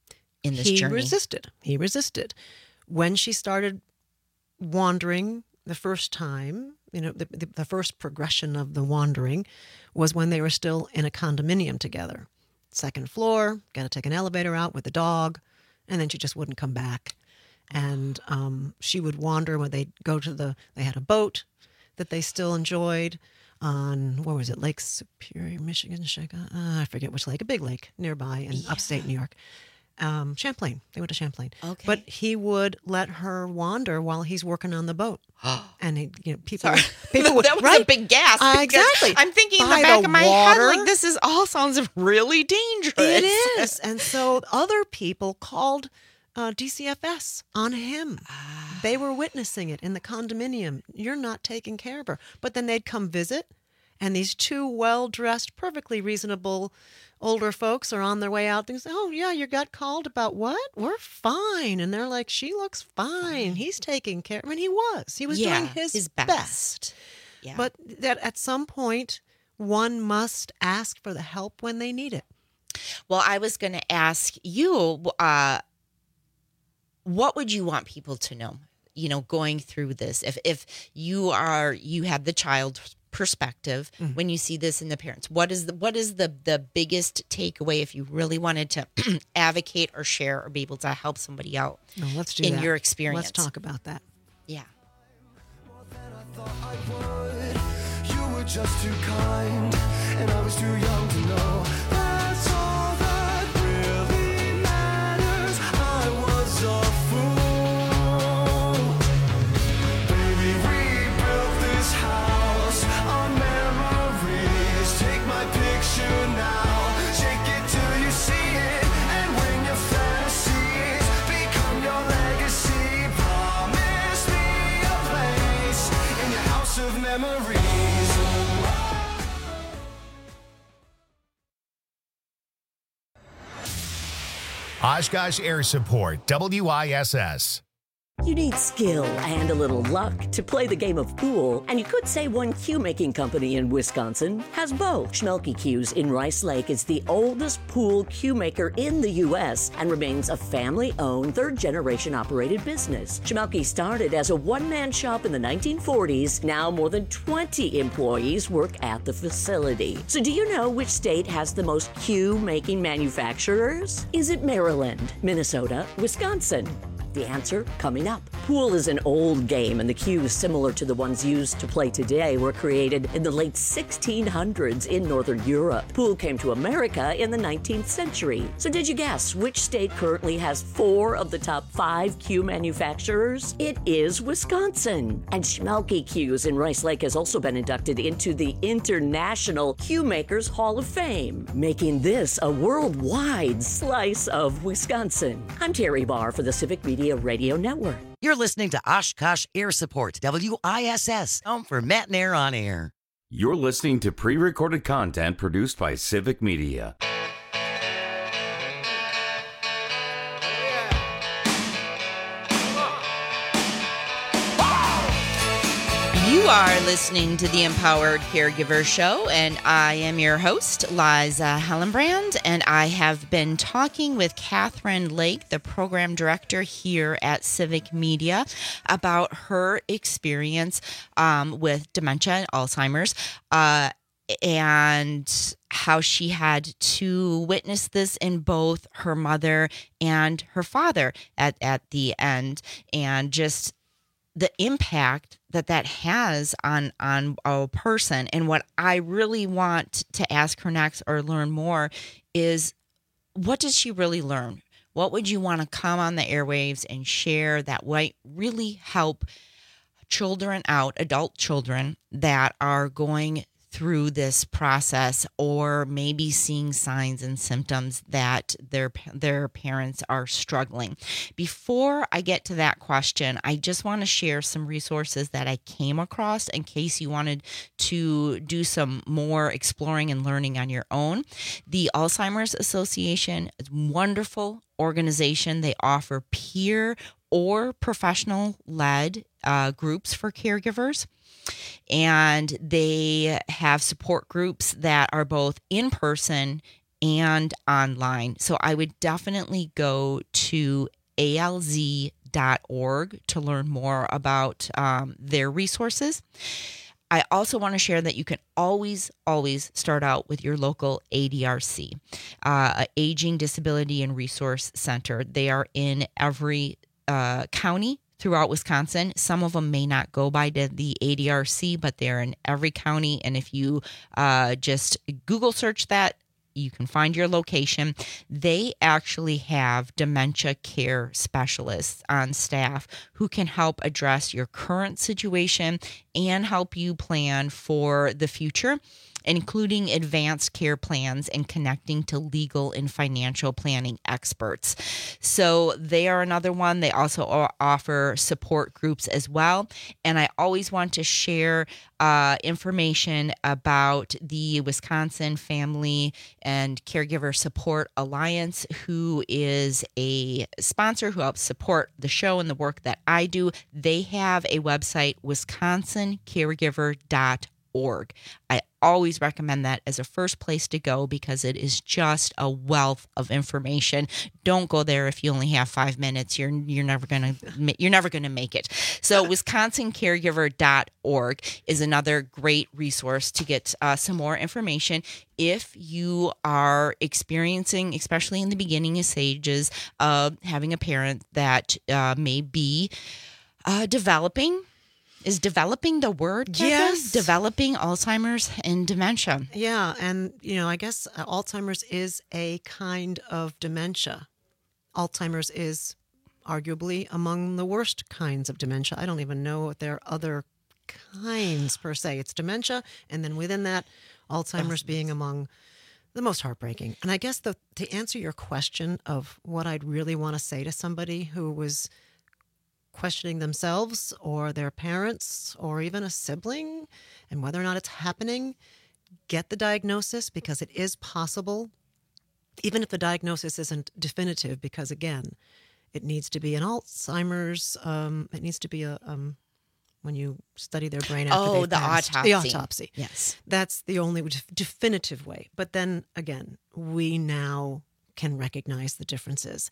in this he journey? He resisted. He resisted. When she started wandering the first time, you know, the, the, the first progression of the wandering was when they were still in a condominium together. Second floor, got to take an elevator out with the dog, and then she just wouldn't come back. And um, she would wander when they'd go to the, they had a boat that they still enjoyed on, what was it, Lake Superior, Michigan? Uh, I forget which lake, a big lake nearby in yeah. upstate New York. Um, Champlain. They went to Champlain. Okay. But he would let her wander while he's working on the boat. And he, you know, people, Sorry. people would, that was right? a big gasp. Uh, because exactly. I'm thinking in By the back the of my water. head, like this is all sounds really dangerous. It is. And so other people called uh, D C F S on him. Ah. They were witnessing it in the condominium. You're not taking care of her. But then they'd come visit, and these two well-dressed, perfectly reasonable older folks are on their way out. They say, oh, yeah, you got called about what? We're fine. And they're like, she looks fine. He's taking care. I mean, he was. He was yeah, doing his, his best. best. Yeah. But that at some point, one must ask for the help when they need it. Well, I was going to ask you, uh, what would you want people to know, you know, going through this? If if you are, you have the child perspective mm-hmm. when you see this in the parents, what is the what is the the biggest takeaway if you really wanted to advocate or share or be able to help somebody out no, let's do in that. your experience? Let's talk about that. Yeah. You were just too kind, and I was too young to know. That's all that really matters. I was a fool. Baby, we built this house on memories. Take my picture now, shake it till you see it, and when your fantasies become your legacy, promise me a place in your house of memories. Oshkosh Air Support, W I S S. You need skill and a little luck to play the game of pool, and you could say one cue-making company in Wisconsin has both. Schmelke Cues in Rice Lake is the oldest pool cue maker in the U S and remains a family-owned, third-generation operated business. Schmelke started as a one-man shop in the nineteen forties. Now more than twenty employees work at the facility. So do you know which state has the most cue-making manufacturers? Is it Maryland, Minnesota, Wisconsin? The answer coming up. Pool is an old game, and the cues similar to the ones used to play today were created in the late sixteen hundreds in Northern Europe. Pool came to America in the nineteenth century. So did you guess which state currently has four of the top five cue manufacturers? It is Wisconsin. And Schmelke Cues in Rice Lake has also been inducted into the International Cue Makers Hall of Fame, making this a worldwide slice of Wisconsin. I'm Terry Barr for the Civic Media Radio Network. You're listening to Oshkosh Air Support, W I S S, home for Matt and Air on Air. You're listening to pre-recorded content produced by Civic Media. You are listening to the Empowered Caregiver Show, and I am your host, Liza Hellenbrand, and I have been talking with Catherine Lake, the program director here at Civic Media, about her experience um, with dementia and Alzheimer's, uh, and how she had to witness this in both her mother and her father at, at the end, and just the impact that that has on on a person. And what I really want to ask her next or learn more is, what did she really learn? What would you want to come on the airwaves and share that might really help children out, adult children that are going through this process, or maybe seeing signs and symptoms that their their parents are struggling? Before I get to that question, I just want to share some resources that I came across in case you wanted to do some more exploring and learning on your own. The Alzheimer's Association is a wonderful organization. They offer peer or professional-led uh, groups for caregivers. And they have support groups that are both in person and online. So I would definitely go to A L Z dot org to learn more about um, their resources. I also want to share that you can always, always start out with your local A D R C, uh, Aging, Disability, and Resource Center. They are in every uh, county throughout Wisconsin. Some of them may not go by the, the A D R C, but they're in every county. And if you uh, just Google search that, you can find your location. They actually have dementia care specialists on staff who can help address your current situation and help you plan for the future, including advanced care plans and connecting to legal and financial planning experts. So they are another one. They also offer support groups as well. And I always want to share uh, information about the Wisconsin Family and Caregiver Support Alliance, who is a sponsor who helps support the show and the work that I do. They have a website, wisconsin caregiver dot org. I always recommend that as a first place to go because it is just a wealth of information. Don't go there if you only have five minutes. You're you're never gonna you're never gonna make it. So wisconsin caregiver dot org is another great resource to get uh, some more information if you are experiencing, especially in the beginning stages of having a parent that uh, may be uh, developing. Is developing the word, Catherine? Yes. Developing Alzheimer's and dementia. Yeah, and, you know, I guess uh, Alzheimer's is a kind of dementia. Alzheimer's is arguably among the worst kinds of dementia. I don't even know if there are other kinds per se. It's dementia, and then within that, Alzheimer's being among the most heartbreaking. And I guess the, to answer your question of what I'd really want to say to somebody who was questioning themselves or their parents or even a sibling and whether or not it's happening, get the diagnosis because it is possible, even if the diagnosis isn't definitive, because again, it needs to be an Alzheimer's, um, it needs to be a, um, when you study their brain after Oh, they've the passed. autopsy. The autopsy. Yes. That's the only definitive way. But then again, we now can recognize the differences.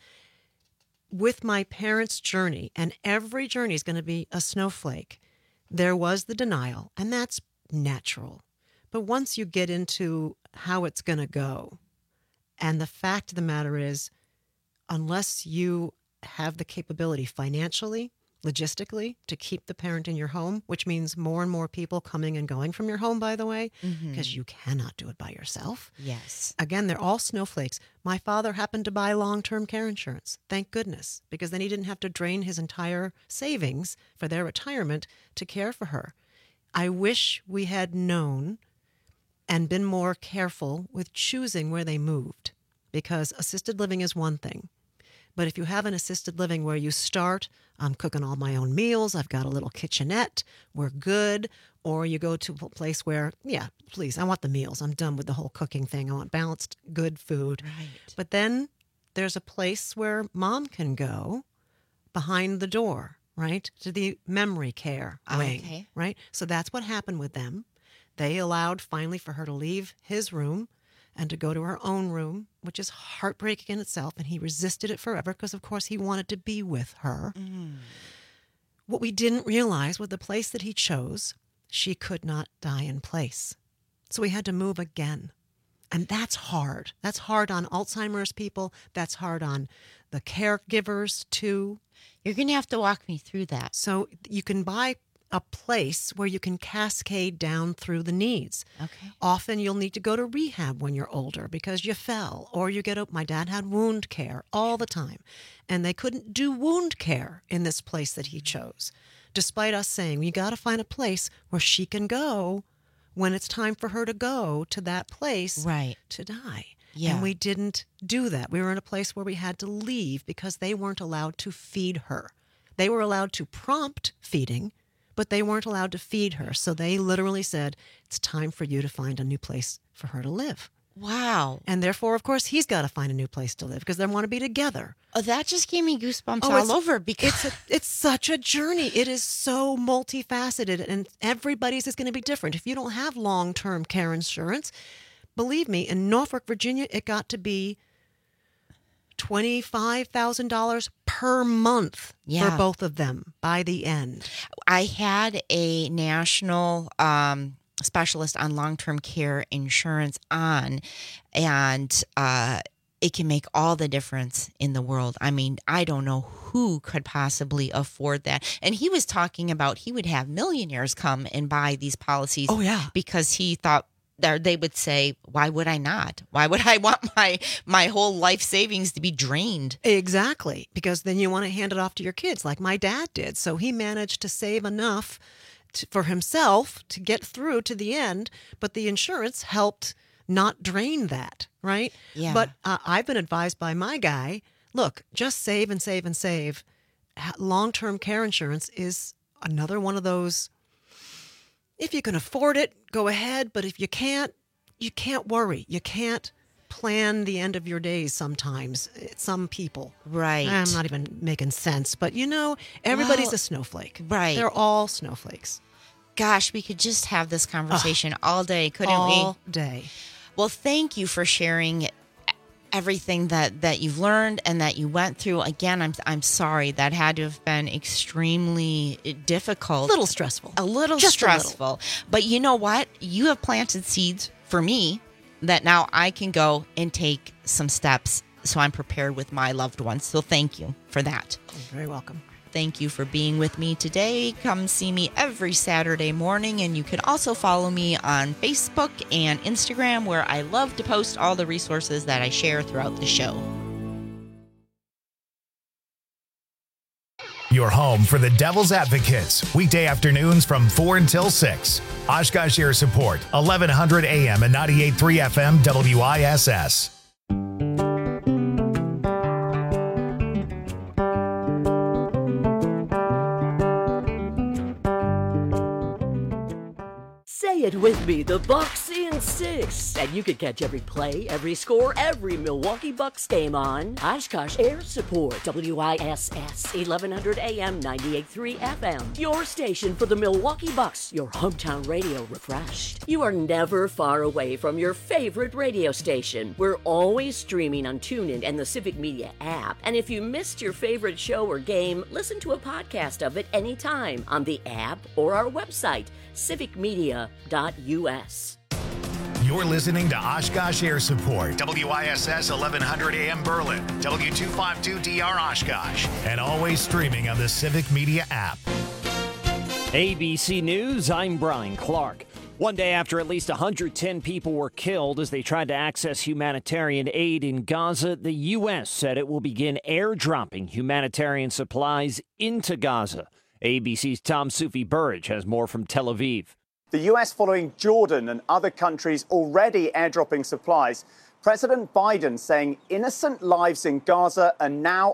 With my parents' journey, and every journey is going to be a snowflake, there was the denial, and that's natural. But once you get into how it's going to go, and the fact of the matter is, unless you have the capability financially, logistically, to keep the parent in your home, which means more and more people coming and going from your home, by the way, because Mhm. you cannot do it by yourself. Yes. Again, they're all snowflakes. My father happened to buy long-term care insurance. Thank goodness, because then he didn't have to drain his entire savings for their retirement to care for her. I wish we had known and been more careful with choosing where they moved, because assisted living is one thing. But if you have an assisted living where you start, I'm cooking all my own meals, I've got a little kitchenette, we're good, or you go to a place where, yeah, please, I want the meals. I'm done with the whole cooking thing. I want balanced, good food. Right. But then there's a place where mom can go behind the door, right, to the memory care wing, Okay. right? So that's what happened with them. They allowed finally for her to leave his room and to go to her own room, which is heartbreaking in itself. And he resisted it forever because, of course, he wanted to be with her. Mm. What we didn't realize was the place that he chose, she could not die in place. So he had to move again. And that's hard. That's hard on Alzheimer's people. That's hard on the caregivers, too. You're going to have to walk me through that. So you can buy a place where you can cascade down through the needs. Okay. Often you'll need to go to rehab when you're older because you fell or you get up. My dad had wound care all the time, and they couldn't do wound care in this place that he chose, despite us saying, you got to find a place where she can go when it's time for her to go to that place Right. to die. Yeah. And we didn't do that. We were in a place where we had to leave because they weren't allowed to feed her. They were allowed to prompt feeding, but they weren't allowed to feed her. So they literally said, it's time for you to find a new place for her to live. Wow. And therefore, of course, he's got to find a new place to live because they want to be together. Oh, that just gave me goosebumps Oh, all it's- over because It's, a, it's such a journey. It is so multifaceted, and everybody's is going to be different. If you don't have long-term care insurance, believe me, in Norfolk, Virginia, it got to be twenty-five thousand dollars per month Yeah. for both of them by the end. I had a national um, specialist on long-term care insurance on, and uh, it can make all the difference in the world. I mean, I don't know who could possibly afford that. And he was talking about he would have millionaires come and buy these policies. Oh, yeah. Because he thought that they would say, why would I not? Why would I want my my whole life savings to be drained? Exactly, because then you want to hand it off to your kids like my dad did. So he managed to save enough to, for himself to get through to the end, but the insurance helped not drain that, right? Yeah. But uh, I've been advised by my guy, look, just save and save and save. Ha- Long-term care insurance is another one of those, if you can afford it, go ahead. But if you can't, you can't worry. You can't plan the end of your days sometimes. Some people. Right. I'm not even making sense. But, you know, everybody's Well, a snowflake. right. They're all snowflakes. Gosh, we could just have this conversation all day, couldn't all we? day. Well, thank you for sharing everything that, that you've learned and that you went through. Again, I'm I'm sorry that had to have been extremely difficult. A little stressful. A little Just a little. stressful. But you know what? You have planted seeds for me that now I can go and take some steps so I'm prepared with my loved ones. So thank you for that. You're very welcome. Thank you for being with me today. Come see me every Saturday morning, and you can also follow me on Facebook and Instagram, where I love to post all the resources that I share throughout the show. Your home for the Devil's Advocates, weekday afternoons from four until six. Oshkosh Air Support, eleven hundred A M and ninety-eight point three F M W I S S. Say it with me, the Bucks in six. And you can catch every play, every score, every Milwaukee Bucks game on Oshkosh Air Support, W I S S, eleven hundred A M, ninety-eight point three F M. Your station for the Milwaukee Bucks, your hometown radio refreshed. You are never far away from your favorite radio station. We're always streaming on TuneIn and the Civic Media app. And if you missed your favorite show or game, listen to a podcast of it anytime on the app or our website, civic media dot U S. You're listening to Oshkosh Air Support, W I S S eleven hundred A M Berlin, W two fifty-two D R Oshkosh, and always streaming on the Civic Media app. A B C News, I'm Brian Clark. One day after at least one hundred ten people were killed as they tried to access humanitarian aid in Gaza, the U S said it will begin airdropping humanitarian supplies into Gaza. A B C's Tom Sufi Burridge has more from Tel Aviv. The U S following Jordan and other countries already airdropping supplies. President Biden saying innocent lives in Gaza are now